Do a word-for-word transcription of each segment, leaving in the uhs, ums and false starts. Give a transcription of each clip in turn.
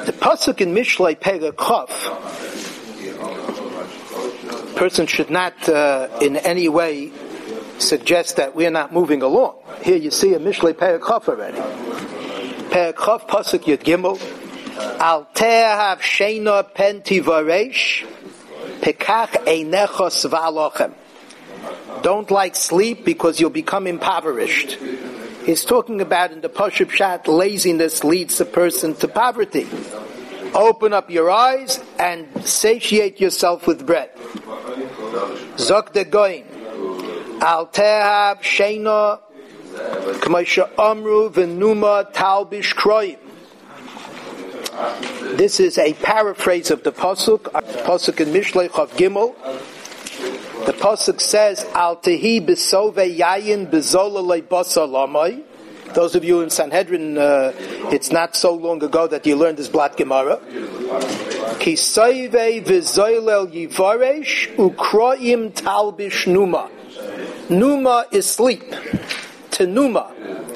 The pasuk in Mishlei Perek Chof, person should not uh, in any way suggest that we're not moving along. Here you see a Mishlei Perek Chof already. Perek Chof pasuk Yud Gimel. Al tehav sheina pen tivaresh pekach einecha svalochem. Don't like sleep because you'll become impoverished. He's talking about in the Pashup Shat, laziness leads a person to poverty. Open up your eyes and satiate yourself with bread. Zok de goin. Al tehab sheina k'moshe amru v'numa talbish kroim. This is a paraphrase of the Pasuk, Pasuk in Mishlei Chav Gimel. The Pasuk says, Al tehi b'sove yayin b'zola le'basa lamai. Those of you in Sanhedrin, uh, it's not so long ago that you learned this Blat Gemara. Ki soive v'zoilel yivaresh ukroim talbish numa. Numa is sleep. Tenuma.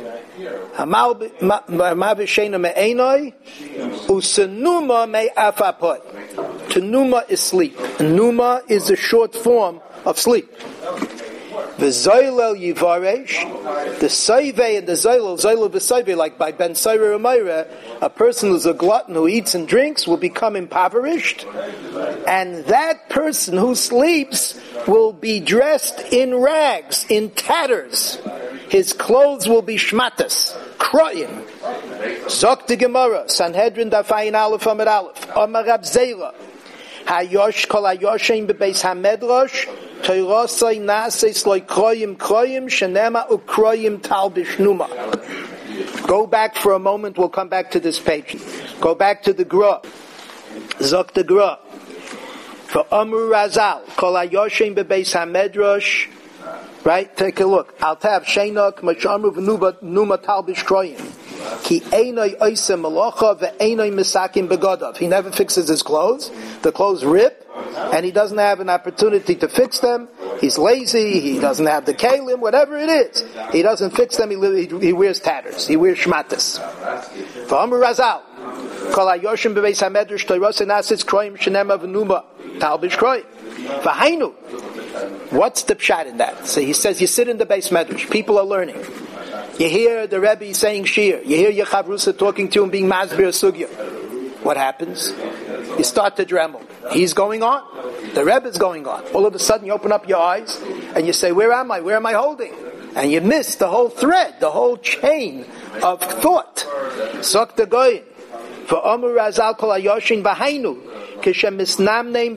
Hamavishena me'enoi usenuma me'afapoi. Tenuma is sleep. Numa is a short form of sleep. The Zoylel Yivaresh, the Saive and the Zoylel, Zoylel V'Saive, like by Ben Saira Umayra, a person who's a glutton who eats and drinks will become impoverished, and that person who sleeps will be dressed in rags, in tatters. His clothes will be shmatas, kroyim. Zok de Gemara, Sanhedrin Dafayin Aleph Amid Aleph, Amar Rab Zera, Hayosh kol Hayoshein bebeis Hamedrash, Toirosai Naseis loy kroyim kroyim, Shenema ukroyim talbish numa. Go back for a moment, we'll come back to this page. Go back to the Gra. Zok de Gra. For Amru Razal, kol Hayoshein bebeis Hamedrash, right? Take a look. Al tav sheina k'mashamru v'numa numa talbish kroyim. Ki einoi oisem malacha ve'einoi misakim begadav. He never fixes his clothes. The clothes rip, and he doesn't have an opportunity to fix them. He's lazy. He doesn't have the kalim. Whatever it is, he doesn't fix them. He, he, he wears tatters. He wears shmatas. V'amru Razal. Kol hayoshim bebeis hamedrash toirosei nasis kroyim shenema v'numa talbish kroyim. V'hainu. What's the pshat in that? So he says you sit in the base medrash. People are learning. You hear the Rebbe saying shir. You hear your chavrusa talking to him, being masbir sugya. What happens? You start to dremel. He's going on. The Rebbe is going on. All of a sudden you open up your eyes and you say, where am I? Where am I holding? And you miss the whole thread, the whole chain of thought. Sok the goyin. For Amur Razal kol hayoshin v'hainu. They're not going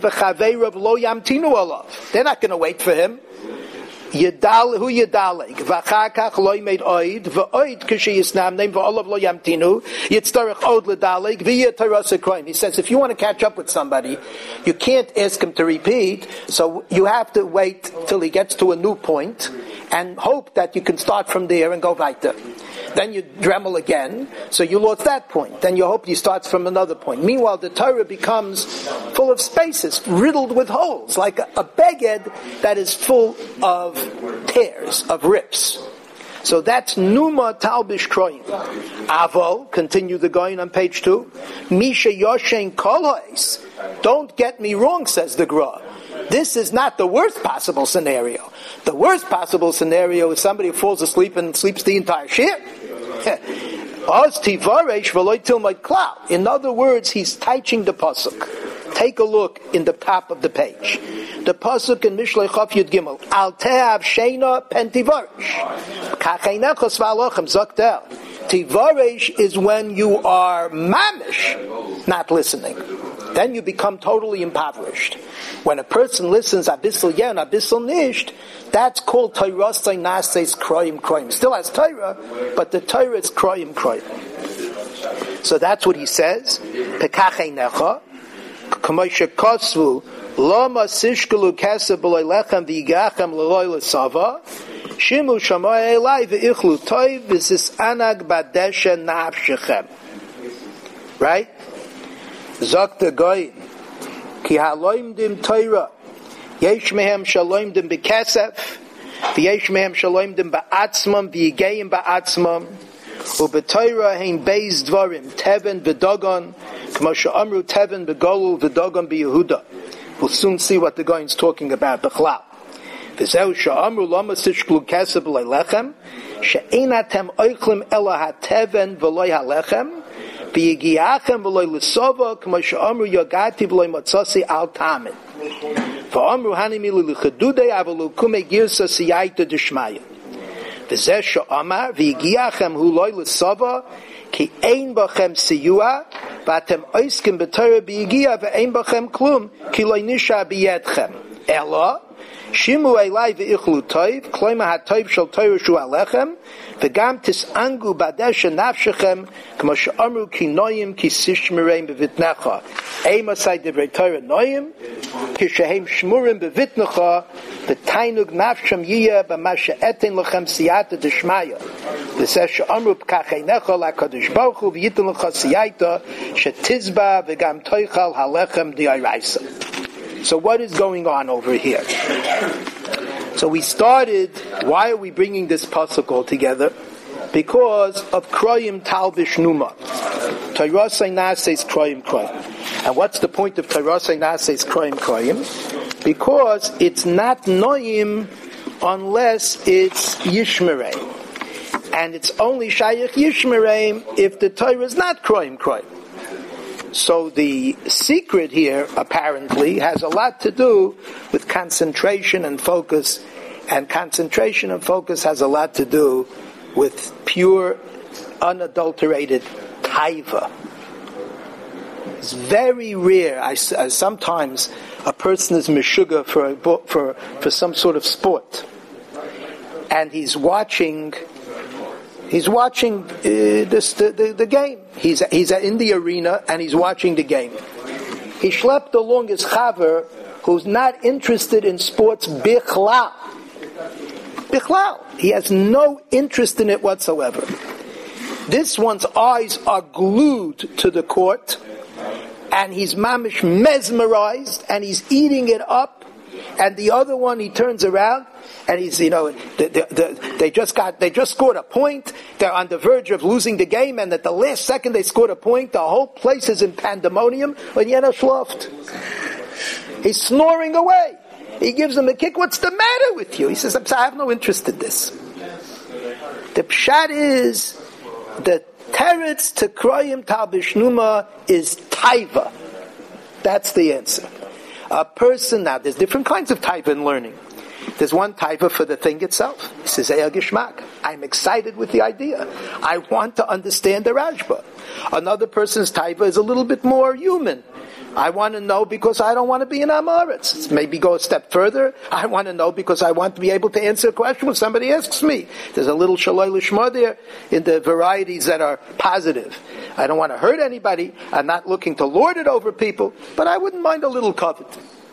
to wait for him. Yedal who yedaleg v'chakach loy made oid v'oid k'shi yisnam name v'olav lo yamtinu yitztarich od ledaleg v'yetarasa kroim. He says if you want to catch up with somebody, you can't ask him to repeat, so you have to wait till he gets to a new point and hope that you can start from there and go weiter. Then you dremel again, so you lost that point. Then you hope he starts from another point. Meanwhile, the Torah becomes full of spaces, riddled with holes, like a, a beged that is full of tears, of rips. So that's Numa Talbish Kroim. Avo, continue the going on page two. Misha Yoshen Kolhois. Don't get me wrong, says the Gra. This is not the worst possible scenario. The worst possible scenario is somebody who falls asleep and sleeps the entire shir. In other words, he's teaching the pasuk. Take a look in the top of the page. The pasuk in Mishlei Chav Yud Gimel. Al tehav sheina pen tivarish. Kacheinechos v'alochem zaktel. Tivarish is when you are mamish, not listening. Then you become totally impoverished. When a person listens abyssal yen, abyssal nisht, that's called Torosai Naseis Kroyim Kroyim. Still has Torah, but the Torah is Kroyim Kroyim. So that's what he says. Pekachei necha, k'moshe kosvu, lama sishkelu kesef b'loy lechem v'yigachem l'loy l'sava, shimu shamoy elai v'ichlu toiv v'zis anag badeshe nafshechem. Right? Zok the goyim, ki haloimdim Torah, yesh mehem shaloimdim bekesef, v'yesh mehem shaloimdim ba'atzmam, v'yigeim ba'atzmam, u'b'Torah hein beis dvarim, teven v'dogon, K'moshe Amru Teven Begolul V'Dogam B'Yehuda. We'll soon see what the Goyin's talking about. B'chlal. V'zeu she'amru lama tishklu kesef v'loi lechem she'einatem oichlim ela hateven v'loi halechem v'yigiachem v'loi l'sova k'mo she'amru yogati v'loi matzasi al tamin v'amru hanimi l'chadudei avalu kume girsa siyaita d'shmaya v'zeh she'amar v'yigiachem hu loi l'sova ki ein bachem siyua v'atem oiskim b'torah b'yigia v'ein bachem klum ki loi nisha b'yedchem ela Shimu elai v'ichlu toiv, kloima ha-toiv shel toiv shu alechem, v'gam tis'angu badesh nafshechem, k'mo she'amru ki noyim ki sishmereim b'vitnecha. Eim asai divrei Torah noyim, ki shehem shmurim b'vitnecha, v'tainug nafshem yiyah b'ma she'etin lechem siyata d'shmaya. V'zeh she'amru p'kacheinecha l'akadosh baruch hu v'yitin lecha siyata, she'tizba v'gam toichal halechem di'araisa. So what is going on over here? So we started, why are we bringing this pasuk all together? Because of Kroyim Talvish Numa. Tairasai Nase's Kroyim Kroyim. And what's the point of Tairasai Nase's Kroyim Kroyim? Because it's not Noyim unless it's Yishmereim. And it's only Shayach Yishmereim if the Torah is not Kroyim Kroyim. So the secret here, apparently, has a lot to do with concentration and focus, and concentration and focus has a lot to do with pure, unadulterated taiva. It's very rare. I, I, sometimes a person is meshuga for, a, for, for some sort of sport, and he's watching He's watching uh, this, the, the, the game. He's he's in the arena and he's watching the game. He schlepped along his chaver who's not interested in sports bichlal. Bichlal. He has no interest in it whatsoever. This one's eyes are glued to the court and he's mamish mesmerized and he's eating it up. And the other one, he turns around and he's, you know, the, the, the, they just got, they just scored a point. They're on the verge of losing the game, and at the last second they scored a point. The whole place is in pandemonium. When Yena schläft, he's snoring away. He gives him a kick. What's the matter with you? He says, I have no interest in this. The pshat is the teretz to Kroyim Talvish Numa is taiva. That's the answer. A person, now there's different kinds of taiva in learning. There's one taiva for the thing itself. He says, Eya Gishmak. I'm excited with the idea. I want to understand the Rashba. Another person's taiva is a little bit more human. I want to know because I don't want to be an Amaretz. Maybe go a step further. I want to know because I want to be able to answer a question when somebody asks me. There's a little shaloi lishma there in the varieties that are positive. I don't want to hurt anybody. I'm not looking to lord it over people, but I wouldn't mind a little covet.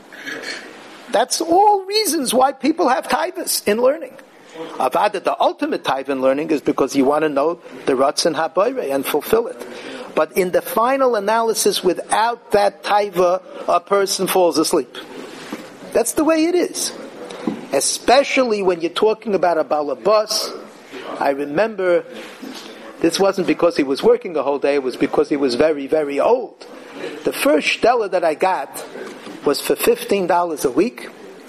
That's all reasons why people have taivas in learning. Avada, the ultimate taiva in learning is because you want to know the Ratzon HaBoreh and fulfill it. But in the final analysis, without that taiva, a person falls asleep. That's the way it is. Especially when you're talking about a balabas. I remember, this wasn't because he was working a whole day, it was because he was very, very old. The first shtella that I got was for fifteen dollars a week.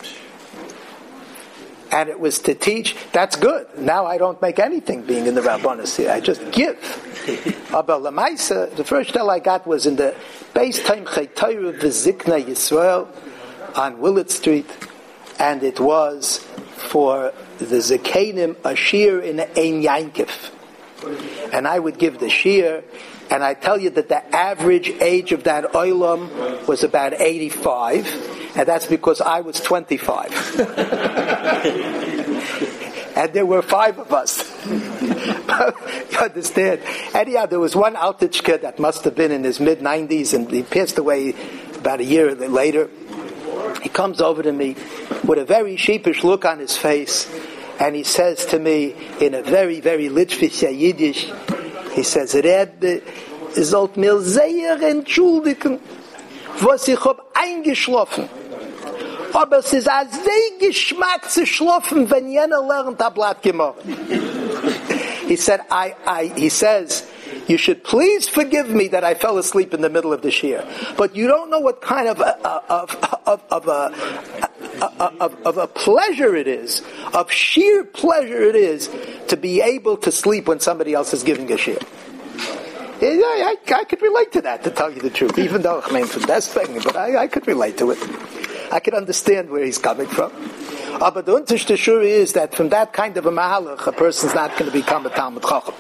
And it was to teach. That's good. Now I don't make anything being in the Rabbanos here. I just give. But Lamaisa, the first shtel I got was in the Beis Time Chaytayru V'Zikna Yisrael on Willett Street, and it was for the Zekanim a shir in Ein Yankif. And I would give the shir, and I tell you that the average age of that oilam was about eighty-five. And that's because I was twenty-five. And there were five of us. You understand? Anyhow, there was one Altichka that must have been in his mid-nineties, and he passed away about a year later. He comes over to me with a very sheepish look on his face, and he says to me in a very, very Litvische Yiddish, he says, Rebbe, sollt mir sehr entschuldigen, was ich hab eingeschlafen. Aber es ist ein sehr Geschmack zu schlafen, wenn jener lernt, ein Blatt gemacht. He said, I, I, he says, You should please forgive me that I fell asleep in the middle of the shiur. But you don't know what kind of a, of of of a of, of a pleasure it is, of sheer pleasure it is to be able to sleep when somebody else is giving a shiur. I, I, I could relate to that, to tell you the truth, even though I mean, from that thing, but I, I could relate to it. I could understand where he's coming from. Uh, but the unterste Shur is that from that kind of a mahalach, a person's not going to become a Talmud Chacham.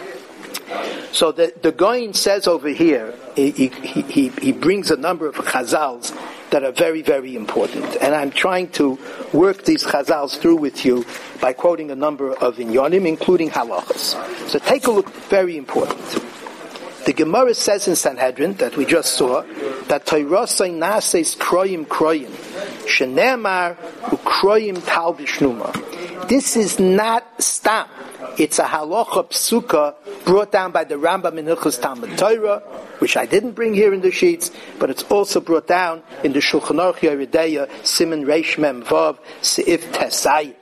So the, the Goyin says over here, he, he, he, he brings a number of chazals that are very, very important. And I'm trying to work these chazals through with you by quoting a number of inyonim, including halachas. So take a look, very important. The Gemara says in Sanhedrin, that we just saw, that Toirosai nases kroyim kroyim, shenemar ukroyim talbish numa. This is not stam. It's a halacha psuka brought down by the Rambam in Hilchos Talmud Torah, which I didn't bring here in the sheets, but it's also brought down in the Shulchan Aruch Yoreh De'ah, Siman Reish Mem Vav, Seif Tesai.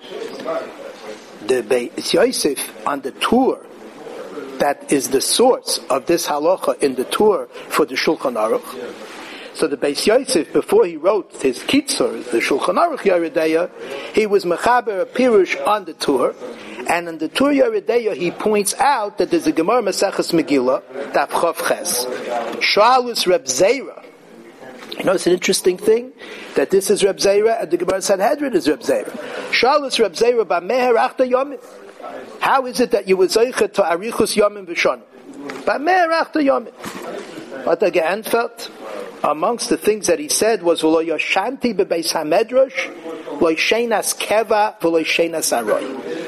The Beis Yosef on the tour, that is the source of this halacha in the tour for the Shulchan Aruch. So the Beis Yosef, before he wrote his Kitzur, the Shulchan Aruch Yoreh De'ah, he was mechaber a pirush on the tour, and in the tour Yoreh De'ah he points out that there's a Gemara Maseches Megillah, Daf Chav Ches, Shalus Reb Zera. You know, it's an interesting thing that this is Reb Zera and the Gemara Sanhedrin is Reb Zera. Shalus Reb Zera b'meher achta yomim. How is it that you were zeicha to arichus yomim v'shonim? B'meher achta yomim. What the geantfelt? Amongst the things that he said was v'lo yoshanti b'beis hamedrash, lo shenas keva v'lo shenas aroy.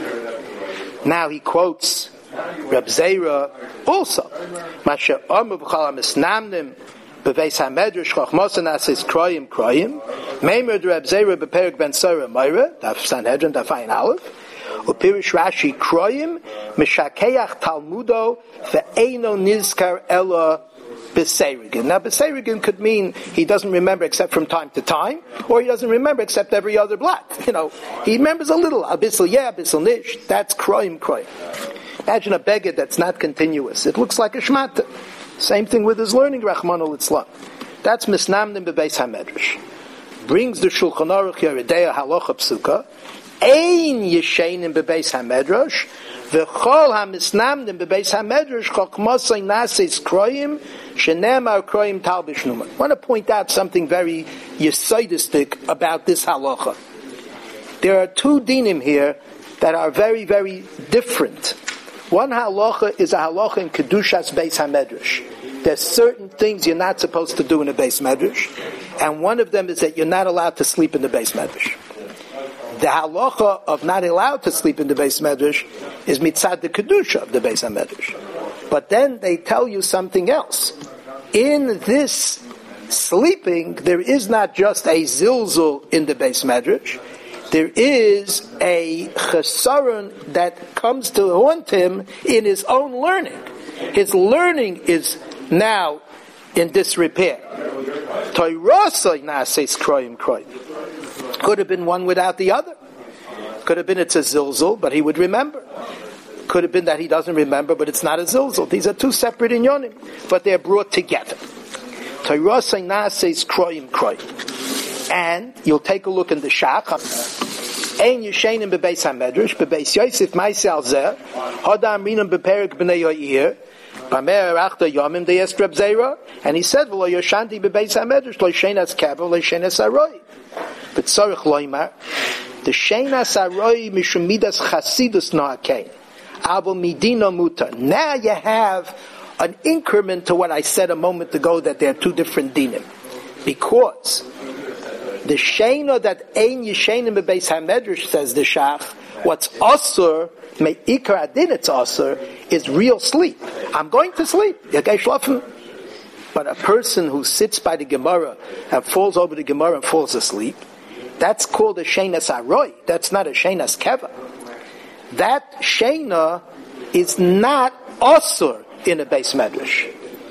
Now he quotes Reb Zera also. Masha omer b'chal ha-misnamnim b'beis hamedrash chochmos nases kroyim kroyim. Meimer de Reb Zera b'perek ben Sora Moira, Daf Sanhedrin, Daf Ayin Aleph. Upirish Rashi kroyim mishakeach talmudo ve'eino nizkar ela b'seirigin. Now b'seirigin could mean he doesn't remember except from time to time, or he doesn't remember except every other blot. You know, he remembers a little, a bissel yeah, a bissel nish. That's kroyim kroyim. Imagine a beged that's not continuous. It looks like a shmata. Same thing with his learning, Rachmana litzlan. That's misnamnim b'beis hamedrash. Brings the Shulchan Aruch Yoreh De'ah halacha psuka. Ein yeshenim b'beis hamedrash, v'chol hamisnamdim b'beis hamedrash chokmosay nases kroyim shenemar kroyim talbish numa. I want to point out something very yesodistic about this halacha. There are two dinim here that are very, very different. One halacha is a halacha in kedushas beis hamedrash. There's certain things you're not supposed to do in a beis medrash, and one of them is that you're not allowed to sleep in the beis medrash. The halacha of not allowed to sleep in the Beis Medrash is mitzad the kedusha of the Beis Medrash. But then they tell you something else. In this sleeping, there is not just a zilzul in the Beis Medrash. There is a chesaron that comes to haunt him in his own learning. His learning is now in disrepair. Toirosai nases kroyim kroyim. Could have been one without the other. Could have been it's a zilzul, but he would remember. Could have been that he doesn't remember, but it's not a zilzul. These are two separate inyonim, but they're brought together. Toirosai nases kroyim kroyim. And you'll take a look in the Shach. Ein yeshenim b'beis hamedrash, b'beis Yosef ma'aseh al zeh, hodam rinam b'perek b'nei Yair, b'meher achta yomim de'es Reb Zera, and he said, v'lo yoshanti b'beis hamedrash, lo shenas keva, lo shenas aroy. But tzarich loymar, the shenas aroy mishum midas chasidus no'akein, avo midino mutar. Now you have an increment to what I said a moment ago, that there are two different dinim. Because the sheina that ein yeshenim b'beis hamedrash, says the Shach, what's asur, me'ikar adin it's asur, is real sleep. I'm going to sleep. Yagei shlafen. But a person who sits by the Gemara and falls over the Gemara and falls asleep, that's called a shenas aroy. That's not a shenas keva. That sheina is not asur in a beis medrash.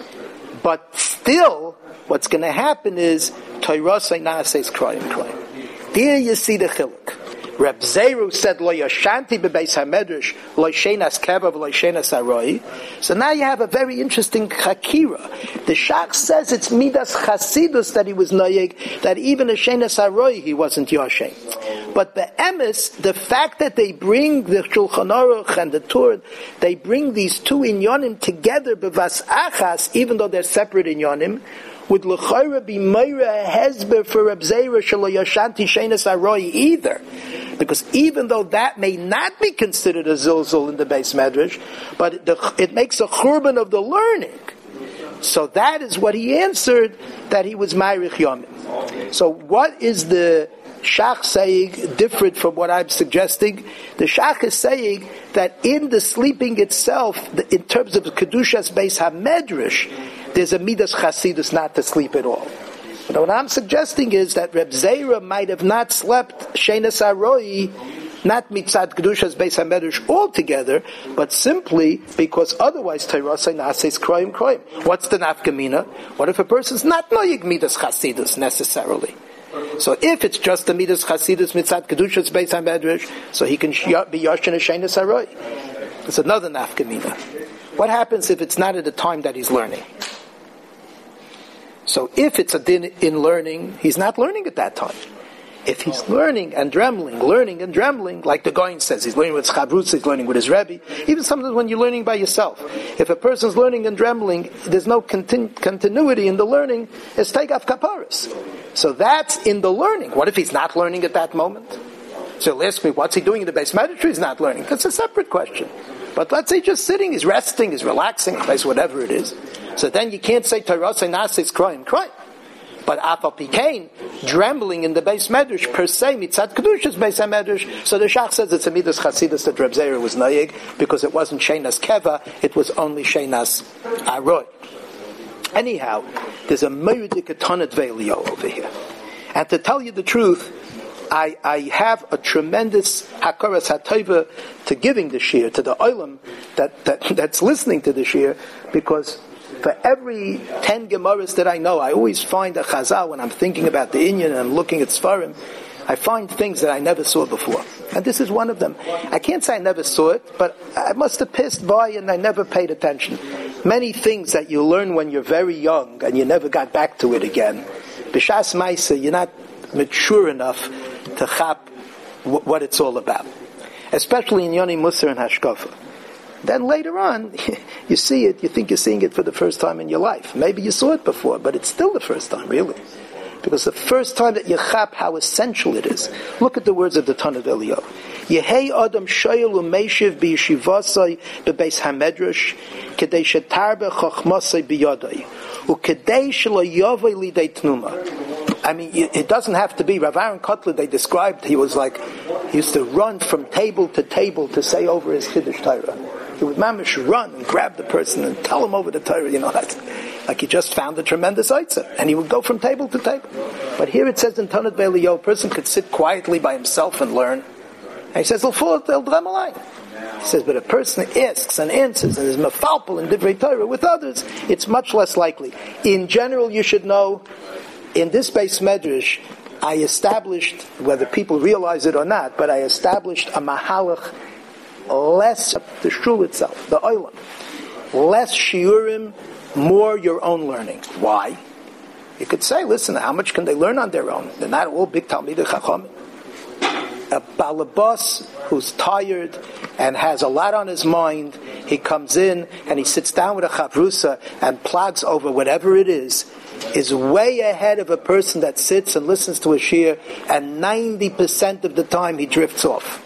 But still, what's going to happen is Toirosai nases kroyim kroyim. There you see the chiluk. Reb Zeru said, Lo yashanti bebeis hamedrash, lo shenas kevav, lo shenas aroi. So now you have a very interesting chakira. The Shach says it's midas chasidus that he was noyeg, that even a shenas aroi he wasn't yoshem. But the emes, the fact that they bring the Shulchan Aruch and the Torah, they bring these two inyonim together, bevas achas, even though they're separate inyonim, would l'chayra be meira hezber for Reb Zeira shelo yashanti shenas aroi either. Because even though that may not be considered a zilzul in the Beis Medrash, but it, the, it makes a churban of the learning. So that is what he answered, that he was Ma'arich Yomim. So what is the Shach saying different from what I'm suggesting? The Shach is saying that in the sleeping itself, in terms of Kedushas Beis HaMedrash, there's a Midas Chasidus not to sleep at all. But what I'm suggesting is that Reb Zeira might have not slept Shenas Aroi, not Mitzad Kedushas Beis HaMedrash altogether, but simply because otherwise Teirasai Naseis Kroim Kroim. What's the nafkamina? What if a person's not Noyig Midas Chasidus necessarily? So if it's just the Midas Chasidus Mitzad Kedushas Beis HaMedrash, so he can be Yoshin Shenas Aroi. It's another nafkamina. What happens if it's not at the time that he's learning? So if it's a din in learning, he's not learning at that time. If he's learning and dremling, learning and dremling, like the Goin says, he's learning with Chavrutz, he's learning with his Rebbe, even sometimes when you're learning by yourself. If a person's learning and dremling, there's no continu- continuity in the learning, it's Teigaf Kaparis. So that's in the learning. What if he's not learning at that moment? So he'll ask me, what's he doing in the Beis Medrash? He's not learning. That's a separate question. But let's say just sitting, he's resting, he's relaxing, whatever it is. So then you can't say Tairasai Naseis Kroim Kroim. But Afal Pikain, drembling in the Beis Medrash per se, Mitzad Kedushas Beis HaMedrash, so the Shach says it's a Midas Chasidus that Reb Zeira was Noyeg, because it wasn't Shenas Keva, it was only Shenas Aroi. Anyhow, there's a Meirdik Atonet Veilio over here. And to tell you the truth, I, I have a tremendous hakaras hatova to giving the shir, to the olam that, that that's listening to the shir, because for every ten gemaras that I know, I always find a chazal when I'm thinking about the Inyan and I'm looking at Sfarim, I find things that I never saw before. And this is one of them. I can't say I never saw it, but I must have passed by and I never paid attention. Many things that you learn when you're very young and you never got back to it again. B'shas Maisa, you're not mature enough to chap w- what it's all about. Especially in Yoni Musar and Hashkafa. Then later on, you see it, you think you're seeing it for the first time in your life. Maybe you saw it before, but it's still the first time, really. Because the first time that you chap how essential it is. Look at the words of the Tana Eliyahu. Yehei Adam Shoyel U'Meishiv B'Yeshivasai B'Beis HaMedrash Kedei Shetarbe Chochmasai B'Yodai U'Kedei Shelo Yovei Lidei Tnuma. I mean, it doesn't have to be. Rav Aaron Kotler, they described, he was like, he used to run from table to table to say over his Kiddush Torah. He would mamish run and grab the person and tell him over the Torah, you know, that's like he just found a tremendous Eitzah. And he would go from table to table. But here it says in Tanat Ve'Eliyahu, a person could sit quietly by himself and learn. And he says, he'll fall, they'll dram a line. He says, but a person asks and answers and is mafalpal in Divrei Torah with others, it's much less likely. In general, you should know, in this Beis Medrash, I established, whether people realize it or not, but I established a mahalach less the shul itself, the oilam, less shiurim, more your own learning. Why? You could say, listen, how much can they learn on their own? They're not all big Talmidei Chachamim. A balabas who's tired and has a lot on his mind, he comes in and he sits down with a chavrusa and plods over whatever it is, is way ahead of a person that sits and listens to a shir and ninety percent of the time he drifts off.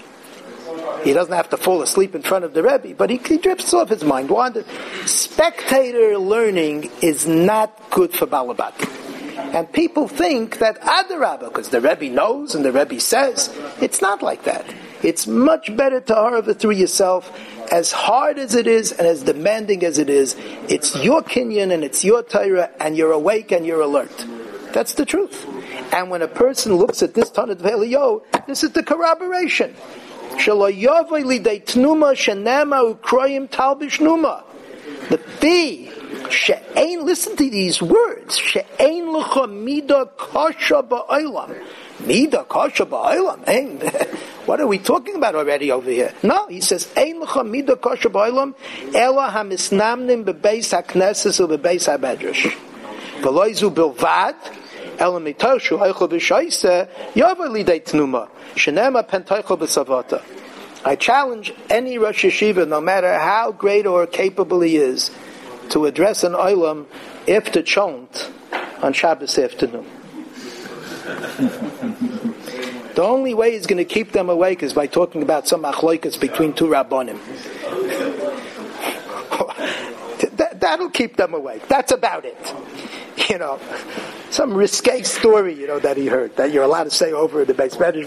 He doesn't have to fall asleep in front of the Rebbe, but he, he drifts off, his mind wanders. Spectator learning is not good for Balabat. And people think that Adarabah, because the Rebbe knows and the Rebbe says, it's not like that. It's much better to harvest through yourself. As hard as it is and as demanding as it is, it's your kinyan and it's your Torah and you're awake and you're alert. That's the truth. And when a person looks at this Tanat Ve'Eliyahu, this is the corroboration. The fee, she'ain, listen to these words, she'ain l'cha mida kasha ba'olam. Mida kasha ba'olam. What are we talking about already over here? No, he says, Ein l'cha midah kosher ba'olam, ela hamisnamnim bebeis hakneses ubebeis hamedrash. V'lo zu bilvad, ela mitorshu eichel b'shaisa, yava lidei tnuma, shenema penteichel b'savata. I challenge any Rosh Yeshiva, no matter how great or capable he is, to address an olam after chont on Shabbos afternoon. The only way he's going to keep them awake is by talking about some achloikas between two rabbonim. that, that'll keep them awake. That's about it. You know, some risque story, you know, that he heard, that you're allowed to say over in the base medrash,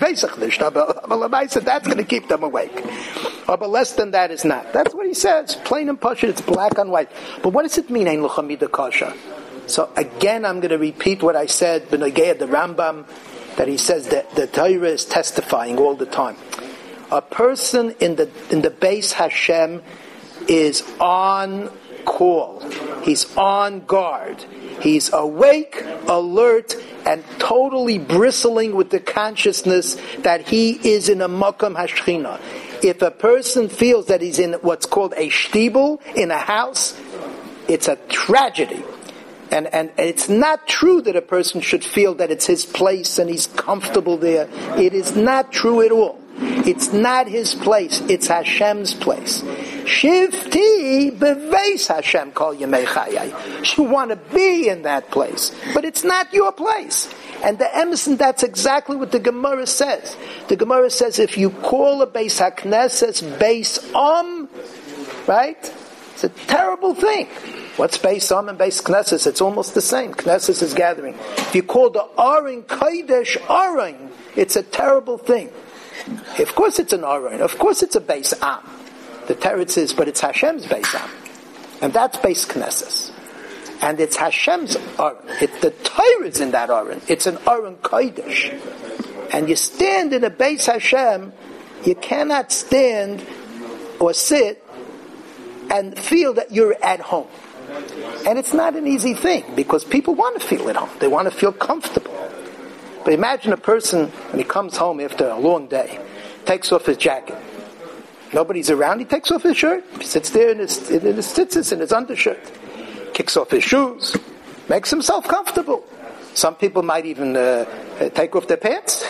that's going to keep them awake. Oh, but less than that is not. That's what he says. Plain and pashut, it's black on white. But what does it mean, Ein l'cha midah kosher? So again, I'm going to repeat what I said, B'nogei the Rambam, that he says that the Torah is testifying all the time. A person in the in the base Hashem is on call. He's on guard. He's awake, alert, and totally bristling with the consciousness that he is in a makam hashchina. If a person feels that he's in what's called a shtibel, in a house, it's a tragedy. And, and it's not true that a person should feel that it's his place and he's comfortable there. It is not true at all. It's not his place. It's Hashem's place. Shivti beveis Hashem kol yemei chayai. You want to be in that place, but it's not your place. And the Emerson, that's exactly what the Gemara says. The Gemara says if you call a Beis HaKnesses Beis Om, right? It's a terrible thing. What's Beis Om and Beis Knesses? It's almost the same. Knesses is gathering. If you call the Aron Kodesh Aron, it's a terrible thing. Of course it's an Aron. Of course it's a Beis Am. The Teretz is, but it's Hashem's Beis Am. And that's Beis Knesses. And it's Hashem's Aron. It, the Torah is in that Aron. It's an Aron Kodesh. And you stand in a Beis Hashem, you cannot stand or sit and feel that you're at home. And it's not an easy thing, because people want to feel at home. They want to feel comfortable. But imagine a person, when he comes home after a long day, takes off his jacket. Nobody's around, he takes off his shirt. He sits there in his, in his tzitzis, in his undershirt. Kicks off his shoes. Makes himself comfortable. Some people might even uh, take off their pants.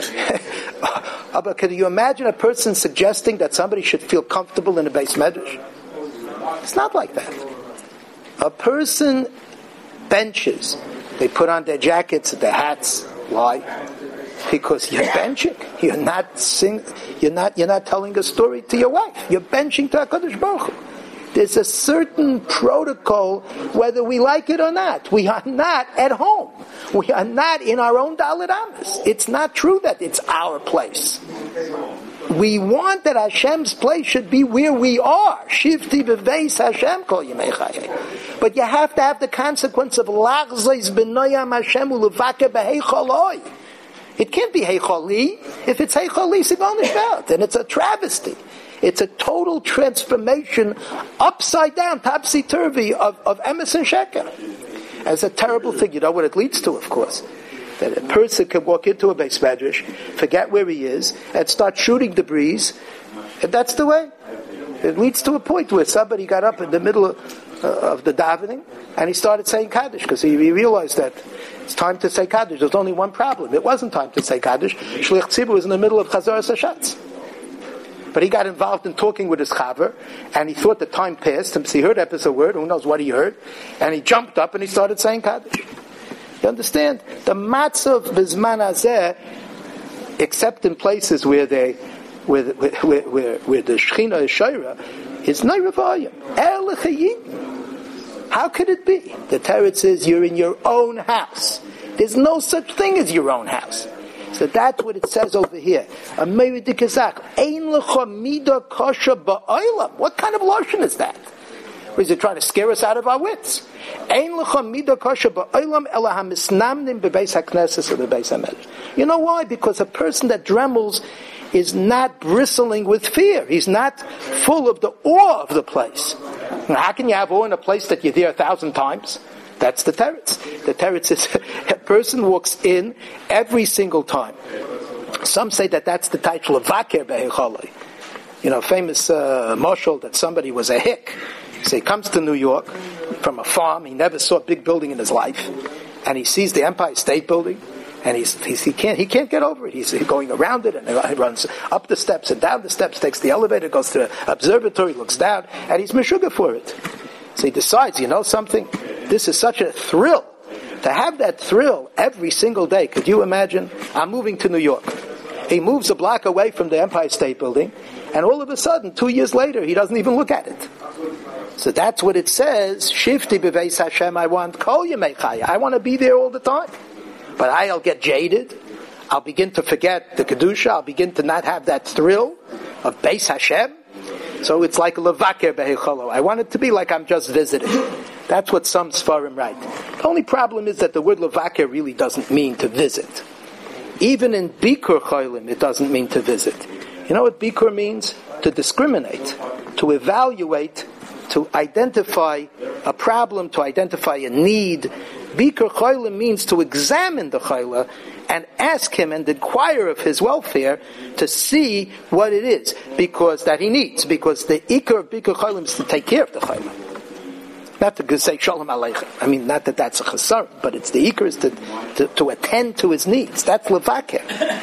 But can you imagine a person suggesting that somebody should feel comfortable in a base medrash? It's not like that. A person benches. They put on their jackets, their hats. Why? Because you're benching. You're not sing. You're not. You're not telling a story to your wife. You're benching to HaKadosh Baruch Hu. There's a certain protocol, whether we like it or not. We are not at home. We are not in our own Dalet Amas. It's not true that it's our place. We want that Hashem's place should be where we are. Shivti beveis Hashem kol yemei chayei. But you have to have the consequence of lachzeis b'noyam Hashem ulevake behecholoi. It can't be heicholi. If it's heicholi, sibon nishvat, and it's a travesty. It's a total transformation, upside down, topsy-turvy of, of emes and sheker. As a terrible thing. You know what it leads to, of course. That a person can walk into a beis medrash, forget where he is, and start shooting debris, and that's the way. It leads to a point where somebody got up in the middle of, uh, of the davening, and he started saying Kaddish, because he, he realized that it's time to say Kaddish. There's only one problem. It wasn't time to say Kaddish. Shliach Tzibur was in the middle of Chazaras Hashatz. But he got involved in talking with his chaver, and he thought the time passed, and he heard episode word, who knows what he heard, and he jumped up and he started saying Kaddish. You understand? The matzah of Bizman Hazeh, except in places where they, where, where, where, where the Shechina is Shaira, is Nairavayim. El Chayim. How could it be? The Torah says you're in your own house. There's no such thing as your own house. So that's what it says over here. What kind of lashon is that? Or is it trying to scare us out of our wits? You know why? Because a person that dremels is not bristling with fear. He's not full of the awe of the place. Now, how can you have awe in a place that you're there a thousand times? That's the teretz. The teretz is a person walks in every single time Some say that that's the title of Vaker Behecholoi. You know, famous uh, marshal that somebody was a hick. So he comes to New York from a farm. He never saw a big building in his life, and he sees the Empire State Building, and he's, he's he can't he can't get over it. He's going around it, and he runs up the steps and down the steps, takes the elevator, goes to the observatory, looks down, and he's meshuggah for it. So he decides, you know something? This is such a thrill. To have that thrill every single day, could you imagine? I'm moving to New York. He moves a block away from the Empire State Building, and all of a sudden, two years later, he doesn't even look at it. So that's what it says. Shifti b'veis Hashem, I want kol yemei chaya. I want to be there all the time. But I'll get jaded. I'll begin to forget the Kedusha. I'll begin to not have that thrill of Beis Hashem. So it's like a levaker behecholo. I want it to be like I'm just visiting. That's what some Sfarim write. The only problem is that the word levaker really doesn't mean to visit. Even in Bikur Cholim, it doesn't mean to visit. You know what Bikur means? To discriminate, to evaluate, to identify a problem, to identify a need. Bikur Cholim means to examine the Cholah and ask him and inquire of his welfare to see what it is because that he needs. Because the Ikar of Bikur Cholim is to take care of the Cholah. Not to say Shalom Aleichem. I mean, not that that's a chasar, but it's the Ikar is to, to, to attend to his needs. That's levaker.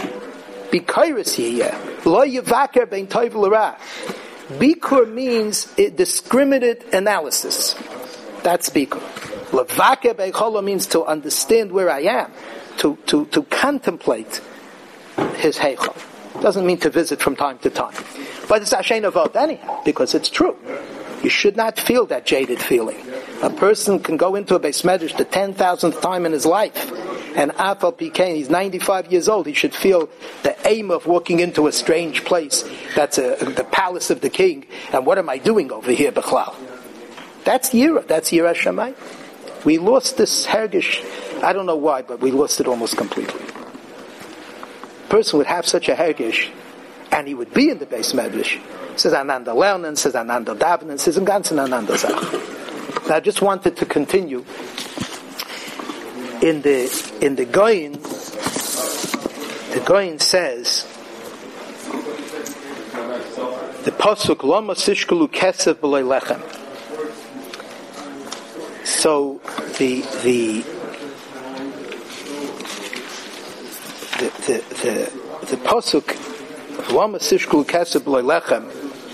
Bikairis yiyeh. Lo yevaker bein toiv l'ra. Bikur means a discriminate analysis. That's Bikur. Levaker beichollah means to understand where I am, to, to, to contemplate his heichal. Doesn't mean to visit from time to time. But it's Ashen Avod anyhow, because it's true. You should not feel that jaded feeling. A person can go into a Beis Medrash the ten thousandth time in his life, and Afal Pikain, he's ninety-five years old, he should feel the aim of walking into a strange place. That's a, the palace of the king, and what am I doing over here, Bechlal? That's Yira, that's Yira Shammai. We lost this hergish, I don't know why, but we lost it almost completely. A person would have such a hergish, and he would be in the Beis Medrash. Says Ananda Lernen, says Ananda Davnen, says Ganzen Ananda Zach. I just wanted to continue in the in the Goyin. The Goyin says the pasuk Lama Sishkalu Kesef B'Loi Lechem. So the the the the the, the pasuk Lama Sishkalu Kesef B'Loi Lechem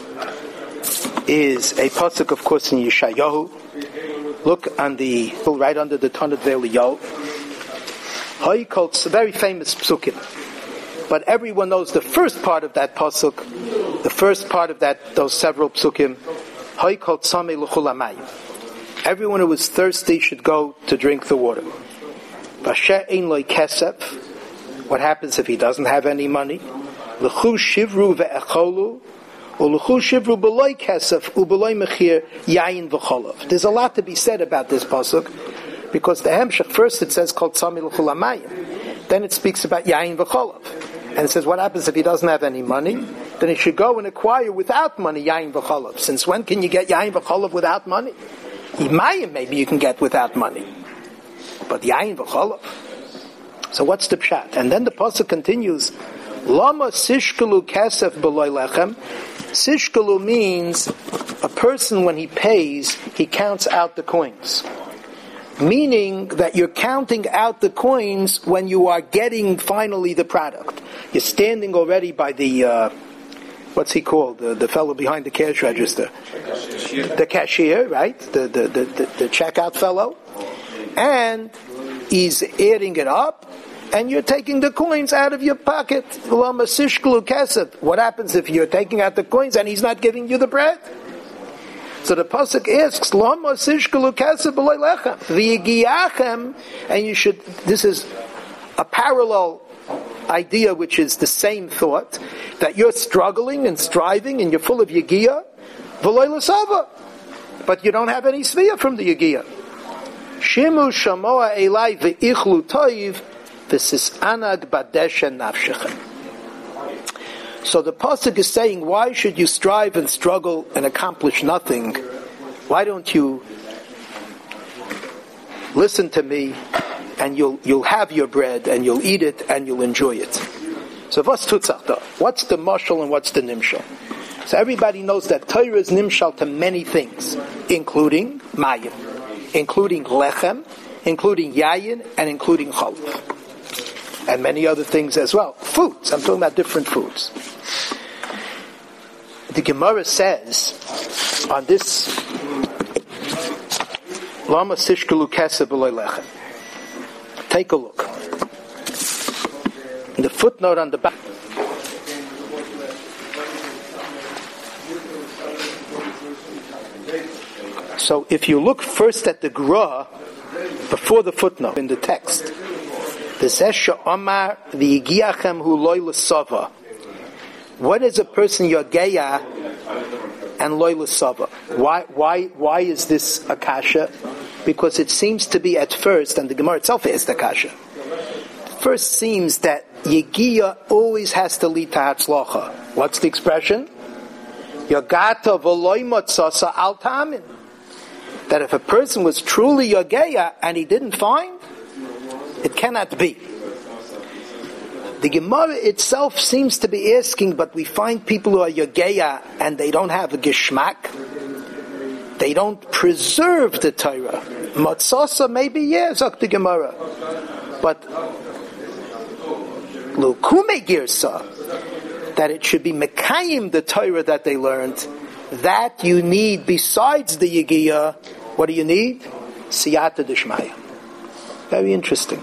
is a pasuk, of course, in Yeshayahu. Look on the right under the Tanit Ve'Eliyahu. Ha'ikol, it's a very famous psukim, but everyone knows the first part of that pasuk. The first part of that, those several psukim. Ha'ikol tzamei l'chul hamayim. Everyone who is thirsty should go to drink the water. V'asher ein lo kesef. What happens if he doesn't have any money? L'chu shivru ve'echolu. There's a lot to be said about this pasuk, because the Hemshech, first it says called Tzami l'chul hamayim, then it speaks about Yain v'cholav, and it says what happens if he doesn't have any money? Then he should go and acquire without money Yain v'cholav. Since when can you get Yain v'cholav without money? Imayim maybe you can get without money, but Yain v'cholav. So what's the pshat? And then the pasuk continues, Lama sishkalu kesef b'loi lechem. Sishkalu means a person, when he pays, he counts out the coins. Meaning that you're counting out the coins when you are getting finally the product. You're standing already by the, uh, what's he called? The, the fellow behind the cash register. The cashier, right? The, the, the, the, the checkout fellow. And he's adding it up. And you're taking the coins out of your pocket. What happens if you're taking out the coins and he's not giving you the bread? So the pasuk asks, and you should, this is a parallel idea, which is the same thought, that you're struggling and striving and you're full of yigiyah, but you don't have any sviyah from the yigiyah. Shimu shamoa elai ve'ichlu toiv. This is anag badesha nafshechem. So the pasuk is saying, why should you strive and struggle and accomplish nothing? Why don't you listen to me, and you'll you'll have your bread and you'll eat it and you'll enjoy it? So what's tutzach? What's the mashal and what's the nimshal? So everybody knows that Torah is nimshal to many things, including mayim, including lechem, including yayin, and including chalv, and many other things as well. Foods. I'm talking about different foods. The Gemara says on this, Lama sishkalu kesef b'loy lechem. Take a look. In the footnote on the back. So if you look first at the gra, before the footnote in the text, the Zesha Omar v'yigiachem hu loy l'sava. What is a person yogeya and loy l'sava? Why, why, why is this a kasha? Because it seems to be at first, and the Gemara itself is the kasha. First seems that yegiya always has to lead to hatzlacha. What's the expression? Yogata v'loy motzasa al tamin. That if a person was truly yogeya and he didn't find, it cannot be. The Gemara itself seems to be asking, but we find people who are yogeya and they don't have a geshmak. They don't preserve the Torah. Matzasa maybe, yeah, sagt the Gemara. But lukume girsa, that it should be mekayim the Torah that they learned, that you need besides the Yigiyah. What do you need? Siyata d'shmaya. Very interesting.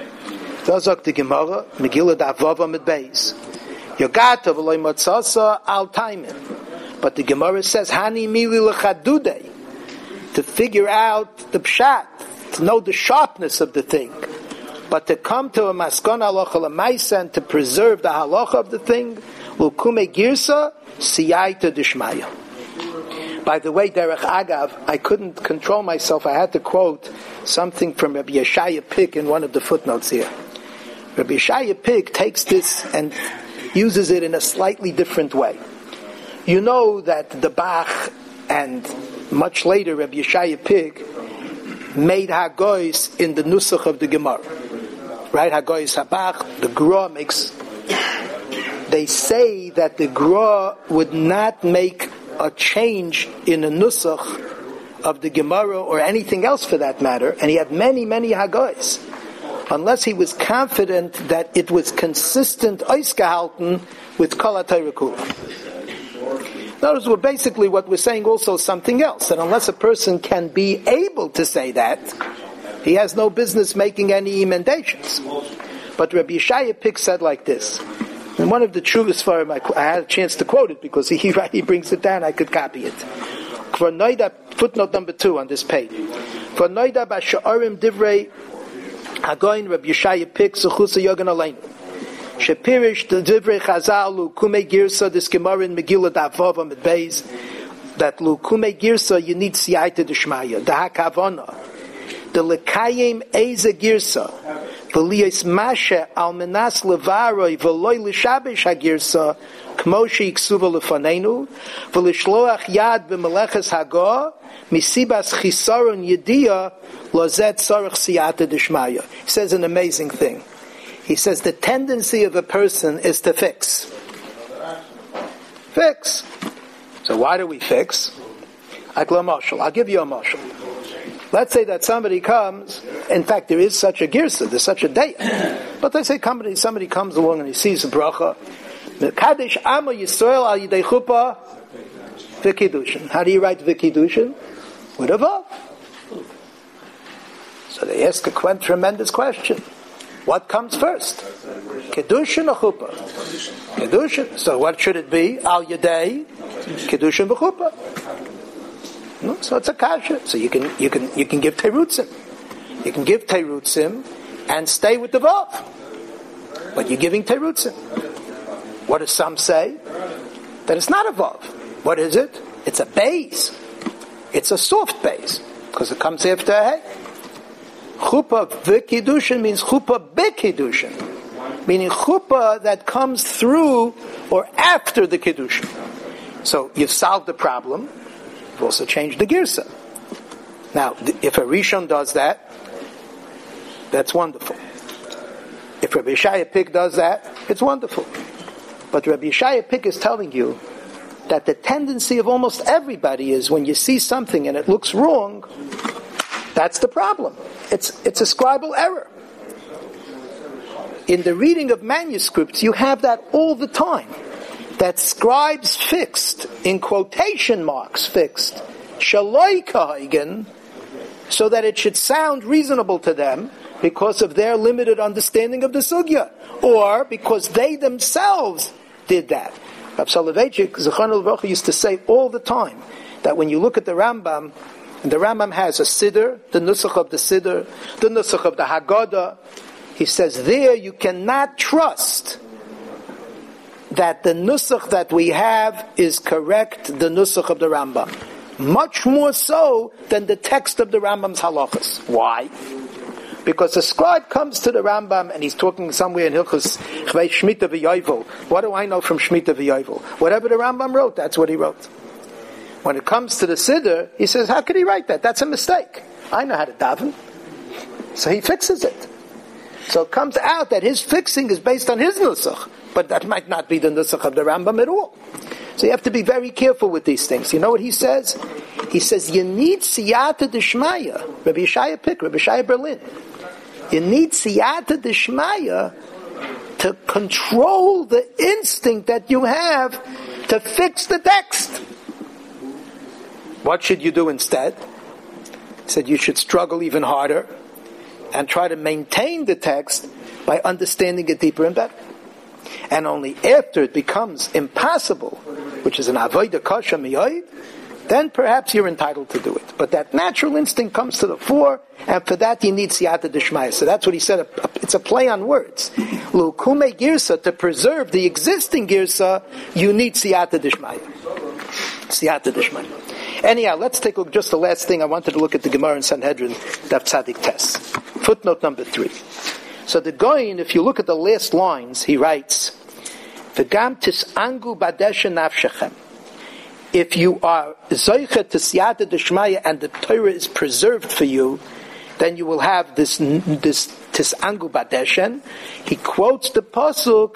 Tazak the Gemara, Megillah Davava mit Beis. Yogata v'loy matzasa al taimin. But the Gemara says, Hani mili l'chadude. To figure out the pshat, to know the sharpness of the thing. But to come to a maskon halacha l'maisa and to preserve the halacha of the thing, l'kume girsa, siyata d'shmaya. By the way, Derech Agav, I couldn't control myself. I had to quote something from Rabbi Yeshaya Pick in one of the footnotes here. Rabbi Yeshaya Pick takes this and uses it in a slightly different way. You know that the Bach and much later Rabbi Yeshaya Pick made Hagois in the Nusach of the Gemara. Right? Hagois Habach, the Gra makes... They say that the Gra would not make a change in a nusach of the Gemara or anything else for that matter, and he had many, many hagois, unless he was confident that it was consistent oisgehalten with kol ha-Torah kula. Notice, well, basically what we're saying also something else, that unless a person can be able to say that, he has no business making any emendations. But Rabbi Yeshaya Pick said like this. In one of the Chuvas for him, I, I had a chance to quote it because he he brings it down. I could copy it. For Noida, footnote number two on this page. For Noida b'sha'arim divrei hagoyin Rabbi Yeshaya Pick zuchusa yogan aleinu. Shepirish the divrei Chazal lukume girsa this Gemara in Megillah Davava mit Beis that lukume girsa you need siyata d'shmaya the hakavana the lekayim eza girsa. V'liyos mashe al menas levaroi v'loy l'shabesh hagirsa k'moshi iksuva lefanenu v'lishloach yad b'meleches hagoh misibas chisaron yediyah lozet tzarech siyata d'shmaya. He says an amazing thing. He says the tendency of a person is to fix. Fix. So why do we fix? I'll give you a mashal. Let's say that somebody comes, in fact there is such a girsa, there's such a day. But let's say somebody, somebody comes along and he sees a bracha. Kadesh Amo Yisrael al Yidei Chuppah v'Kiddushin. How do you write v'Kiddushin? With a vav. So they ask a qu- tremendous question. What comes first? Kiddushin or Chuppah? Kiddushin. So what should it be? Al Yidei Kiddushin v'Chuppah. No? So it's a kasha. So you can you can you can give terutzim. You can give terutzim and stay with the vav. But you're giving terutzim. What do some say? That it's not a vav. What is it? It's a base. It's a soft base because it comes after a hey. Chuppah v'kiddushin means chuppah b'kiddushin, meaning chuppah that comes through or after the kiddushin. So you've solved the problem. You've also changed the girsa. Now, if a Rishon does that, that's wonderful. If Rabbi Yeshaya Pick does that, It's wonderful. But Rabbi Yeshaya Pick is telling you that the tendency of almost everybody is when you see something and it looks wrong, that's the problem. It's, it's a scribal error. In the reading of manuscripts, you have that all the time. That scribes fixed, in quotation marks fixed, shaloi kaheigen, so that it should sound reasonable to them because of their limited understanding of the sugya, or because they themselves did that. Rav Soloveitchik, Zechron Levracha, used to say all the time that when you look at the Rambam, and the Rambam has a siddur, the nusach of the siddur, the nusach of the Haggadah, he says there you cannot trust that the nusach that we have is correct, the nusach of the Rambam. Much more so than the text of the Rambam's halachas. Why? Because a scribe comes to the Rambam and he's talking somewhere in Hilchos Chvei Shmita v'Yovel. What do I know from Shmita v'Yovel? Whatever the Rambam wrote, that's what he wrote. When it comes to the Siddur, he says, how could he write that? That's a mistake. I know how to daven. So he fixes it. So it comes out that his fixing is based on his nusach, but that might not be the nusach of the Rambam at all. So you have to be very careful with these things. You know what he says? He says, you need siyata d'shmaya. Rabbi Yeshaya Pick, Rabbi Yeshaya Berlin. You need siyata d'shmaya to control the instinct that you have to fix the text. What should you do instead? He said you should struggle even harder and try to maintain the text by understanding it deeper and better. And only after it becomes impossible, which is an avodah kasha miyoid, then perhaps you're entitled to do it. But that natural instinct comes to the fore, and for that you need siyata d'shmaya. So that's what he said. It's a play on words. L'kume girsa, to preserve the existing girsa, you need siyata d'shmaya. Siyata d'shmaya. Anyhow, let's take a look. Just the last thing, I wanted to look at the Gemara in Sanhedrin, Daf Tzadik Tes. Footnote number three. So the Goyin, if you look at the last lines, he writes, V'gam tis'angu badesha nafshechem. If you are zoicha to siyata d'shmaya and the Torah is preserved for you, then you will have this this tis'angu badeshen. He quotes the pasuk,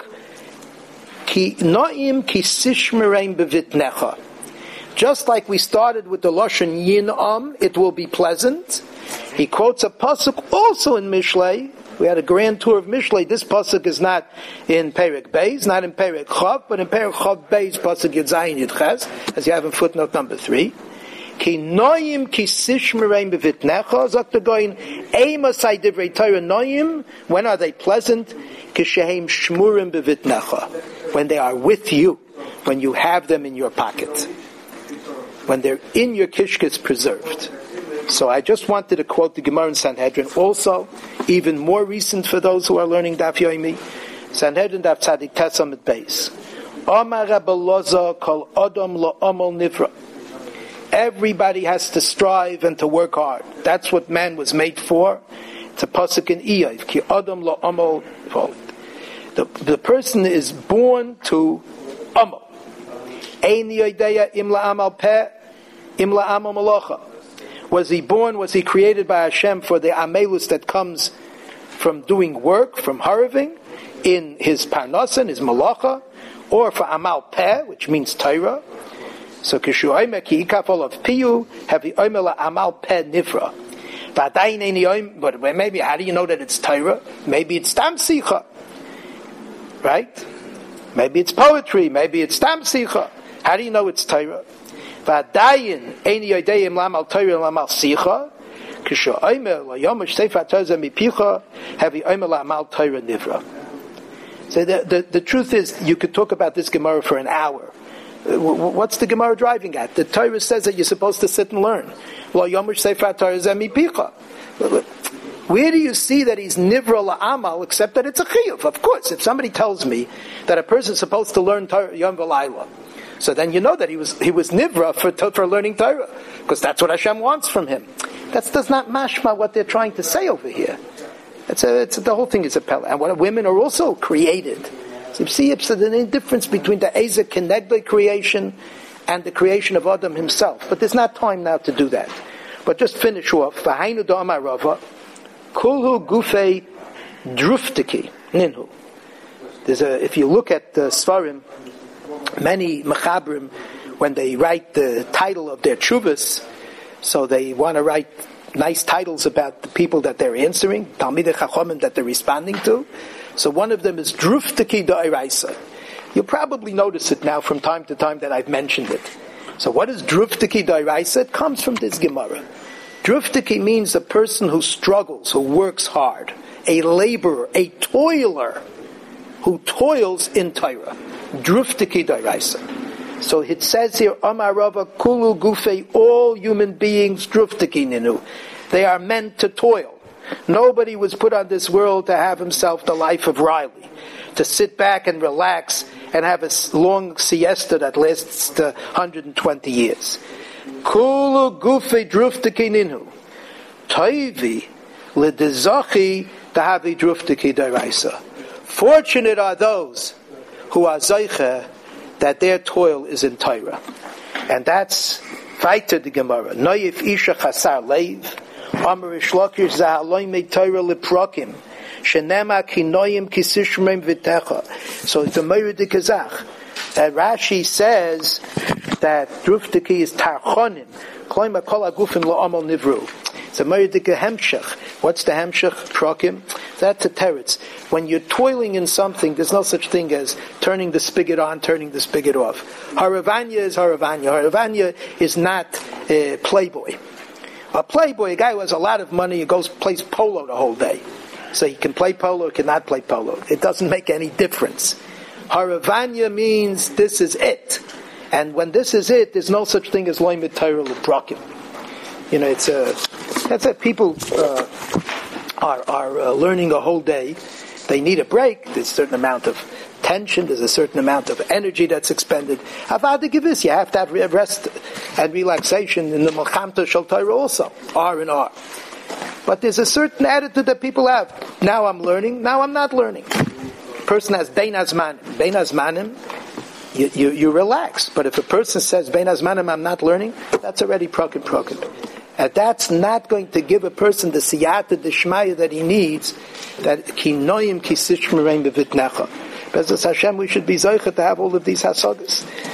Ki noim ki sishmerein bevitnecha. Just like we started with the Lashon Yin'am, it will be pleasant. He quotes a pasuk also in Mishlei. We had a grand tour of Mishlei. This pasuk is not in Perek Beis, not in Perek Chav, but in Perek Chav Beis, pasuk Yud Zayin Yud Ches, as you have in footnote number three. Ki noyim ki sishmerein bevitnecha, zok the goyin, eima sai divrei Torah noyim, when are they pleasant? Ki shehem shmurim bevitnecha, when they are with you, when you have them in your pocket, when they're in your kishkas preserved. So I just wanted to quote the Gemara in Sanhedrin. Also, even more recent for those who are learning Daf Yomi, Sanhedrin Daf Tzadik Tes Amud Beis. Amar Rabbi Loza kol Adam lo Amal Nivra. Everybody has to strive and to work hard. That's what man was made for. It's a pasuk in Iyov. Ki Adam lo Amal. The the person is born to Amal. Ein yodeya imla amal peh, imla amal malacha. Was he born, was he created by Hashem for the amelus that comes from doing work, from harving, in his parnasan, his malacha, or for amal peh, which means Torah? So kishu oimer ki ikafol of piyu, have the oimer la amal peh nivra. But maybe, how do you know that it's Torah? Maybe it's tam sicha. Right? Maybe it's poetry, maybe it's tam sicha. How do you know it's Torah? V'adayin ein yodeim lamal Torah lamal sicha. Kisho oimer la yomish sefer Torah mipicha havi oimer lamal Torah nivra. So the, the the truth is, you could talk about this Gemara for an hour. What's the Gemara driving at? The Torah says that you're supposed to sit and learn. La yomish sefer Torah mipicha. Where do you see that he's nivra la'amal, except that it's a chiyuv? Of course, if somebody tells me that a person is supposed to learn Torah yom v'layla, so then you know that he was he was nivra for for learning Torah, because that's what Hashem wants from him. That does not mashma what they're trying to say over here. It's a, it's a, the whole thing is a pella. And what women are also created. So you see, it's the difference between the Ezek Kenegbe creation and the creation of Adam himself. But there's not time now to do that. But just finish off. V'hainu da'amar Rava, kulhu gufei druftiki ninhu. There's a, if you look at the Svarim, many Mechabrim, when they write the title of their tshuvas, so they want to write nice titles about the people that they're answering, Talmidei Chachomim that they're responding to. So one of them is Druftiki Da'iraisa. You'll probably notice it now from time to time that I've mentioned it. So what is Druftiki Da'iraisa? It comes from this Gemara. Druftiki means a person who struggles, who works hard, a laborer, a toiler, who toils in Torah. Druftiki Da'iraisa. So it says here, Amar Rava Kulu Gufei, all human beings Druftiki Ninu. They are meant to toil. Nobody was put on this world to have himself the life of Riley, to sit back and relax and have a long siesta that lasts uh, one hundred twenty years. Kulu Gufei Druftiki Ninu. Toivi L'dezachi Dahavi Druftiki Da'iraisa. Fortunate are those who are Zeiche that their toil is in Torah. And that's weiter the Gemara. Noyif Isha Chasar Leiv, Amar Ishlokish Zahaloi Me Torah Leprokim, Shenema Kinoyim Kisishmem Vitecha. So the Meir de Kazach, that Rashi says that Druftiki is Tarchonim, Kloima Kol Agufin La'amal Nivru. It's a Meir de Hemshech. What's the Hemshech? Prokim. That's a teretz. When you're toiling in something, there's no such thing as turning the spigot on, turning the spigot off. Haravanya is Haravanya. Haravanya is not uh, Playboy. A Playboy, a guy who has a lot of money, he goes plays polo the whole day. So he can play polo or cannot play polo. It doesn't make any difference. Haravanya means this is it. And when this is it, there's no such thing as Loimid Torah L'Prakim. You know, it's a, that's it. People uh, are, are uh, learning a whole day. They need a break. There's a certain amount of tension. There's a certain amount of energy that's expended. Avada Givis, you have to have rest and relaxation in the Melchamta Shel Torah also. R and R. But there's a certain attitude that people have. Now I'm learning. Now I'm not learning. A person has Bein Hazmanim. Bein Hazmanim, you, you, you relax. But if a person says Bein Hazmanim, I'm not learning, that's already prokim prokim. And that's not going to give a person the siyata, the shmaya that he needs, that ki noyim ki sishmerein bevitnecha. Bezos Hashem, we should be zoicha to have all of these hasagas.